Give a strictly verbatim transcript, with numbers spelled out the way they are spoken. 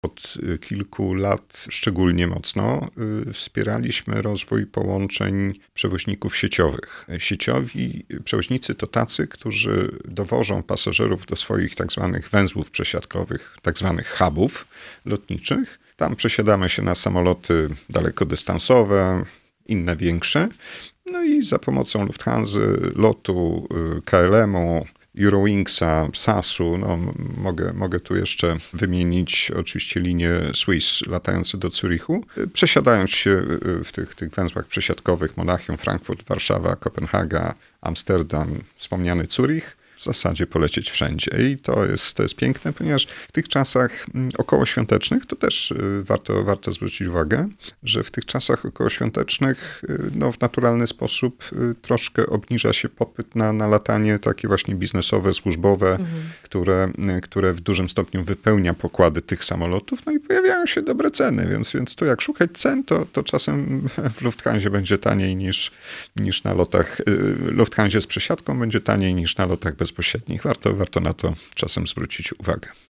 Od kilku lat szczególnie mocno wspieraliśmy rozwój połączeń przewoźników sieciowych. Sieciowi przewoźnicy to tacy, którzy dowożą pasażerów do swoich tak zwanych węzłów przesiadkowych, tak zwanych hubów lotniczych. Tam przesiadamy się na samoloty dalekodystansowe, inne większe. No i za pomocą Lufthansa, lotu, K L M-u, Eurowingsa, S A S-u, no, mogę, mogę tu jeszcze wymienić oczywiście linię Swiss latające do Zurichu. Przesiadając się w tych, tych węzłach przesiadkowych Monachium, Frankfurt, Warszawa, Kopenhaga, Amsterdam, wspomniany Zurich, w zasadzie polecieć wszędzie. I to jest, to jest piękne, ponieważ w tych czasach okołoświątecznych, to też warto, warto zwrócić uwagę, że w tych czasach okołoświątecznych no, w naturalny sposób troszkę obniża się popyt na, na latanie takie właśnie biznesowe, służbowe, mhm. które, które w dużym stopniu wypełnia pokłady tych samolotów, no i pojawiają się dobre ceny, więc, więc tu jak szukać cen, to, to czasem w Lufthansie będzie taniej niż, niż na lotach, Lufthansie z przesiadką będzie taniej niż na lotach bez bezpośrednich. Warto, warto na to czasem zwrócić uwagę.